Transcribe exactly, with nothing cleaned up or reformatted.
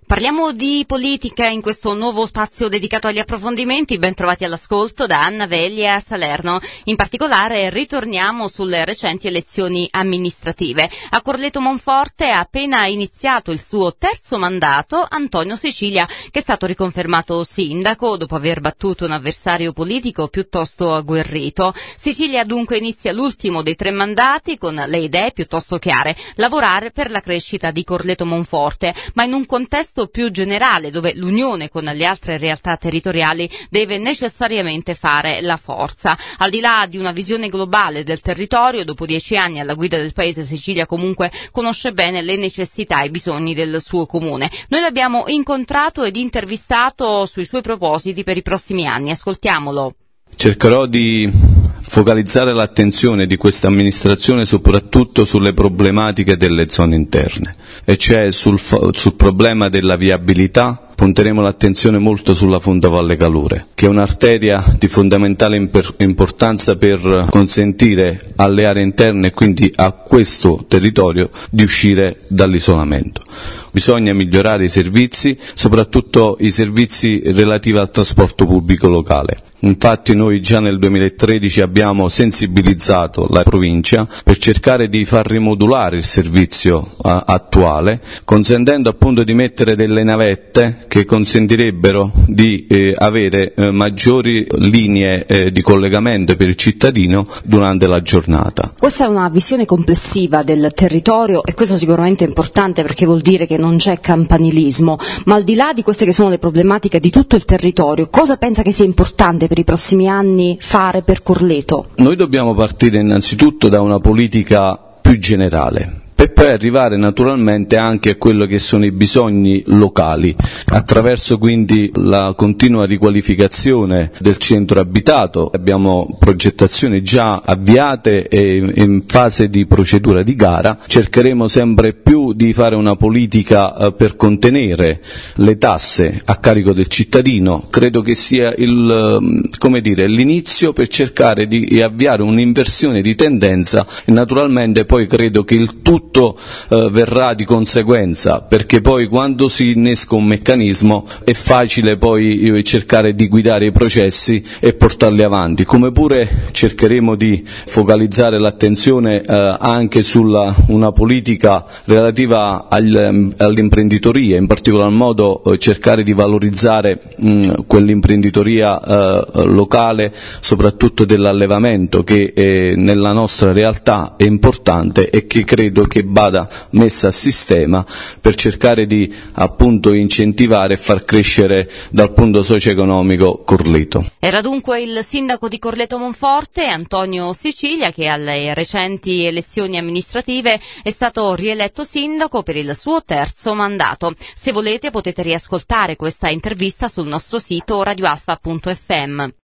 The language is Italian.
Parliamo di politica in questo nuovo spazio dedicato agli approfondimenti. Ben trovati all'ascolto da Anna Veglia a Salerno. In particolare ritorniamo sulle recenti elezioni amministrative. A Corleto Monforte ha appena iniziato il suo terzo mandato Antonio Sicilia, che è stato riconfermato sindaco dopo aver battuto un avversario politico piuttosto agguerrito. Sicilia dunque inizia l'ultimo dei tre mandati con le idee piuttosto chiare: lavorare per la crescita di Corleto Monforte, ma in un contesto più generale dove l'unione con le altre realtà territoriali deve necessariamente fare la forza. Al di là di una visione globale del territorio, dopo dieci anni alla guida del paese, Sicilia comunque conosce bene le necessità e i bisogni del suo comune. Noi l'abbiamo incontrato ed intervistato sui suoi propositi per i prossimi anni. Ascoltiamolo. Cercherò di focalizzare l'attenzione di questa amministrazione soprattutto sulle problematiche delle zone interne, e cioè sul, sul problema della viabilità. Punteremo l'attenzione molto sulla Fondavalle Calure, che è un'arteria di fondamentale imper- importanza per consentire alle aree interne e quindi a questo territorio di uscire dall'isolamento. Bisogna migliorare i servizi, soprattutto i servizi relativi al trasporto pubblico locale. Infatti noi già nel duemilatredici abbiamo sensibilizzato la provincia per cercare di far rimodulare il servizio uh, attuale, consentendo appunto di mettere delle navette che consentirebbero di eh, avere eh, maggiori linee eh, di collegamento per il cittadino durante la giornata. Questa è una visione complessiva del territorio e questo sicuramente è importante, perché vuol dire che non c'è campanilismo, ma al di là di queste che sono le problematiche di tutto il territorio, cosa pensa che sia importante per i prossimi anni fare per Corleto? Noi dobbiamo partire innanzitutto da una politica più generale, per poi arrivare naturalmente anche a quello che sono i bisogni locali, attraverso quindi la continua riqualificazione del centro abitato. Abbiamo progettazioni già avviate e in fase di procedura di gara. Cercheremo sempre più di fare una politica eh, per contenere le tasse a carico del cittadino. Credo che sia il, come dire, l'inizio per cercare di avviare un'inversione di tendenza, e naturalmente poi credo che il tutto Eh, verrà di conseguenza, perché poi quando si innesca un meccanismo è facile poi eh, cercare di guidare i processi e portarli avanti, come pure cercheremo di focalizzare l'attenzione eh, anche sulla una politica relativa agli, all'imprenditoria, in particolar modo eh, cercare di valorizzare mh, quell'imprenditoria eh, locale, soprattutto dell'allevamento, che eh, nella nostra realtà è importante e che credo che vada messa a sistema per cercare di appunto incentivare e far crescere dal punto socio-economico Corleto. Era dunque il sindaco di Corleto Monforte, Antonio Sicilia, che alle recenti elezioni amministrative è stato rieletto sindaco per il suo terzo mandato. Se volete potete riascoltare questa intervista sul nostro sito radioalfa punto effe emme.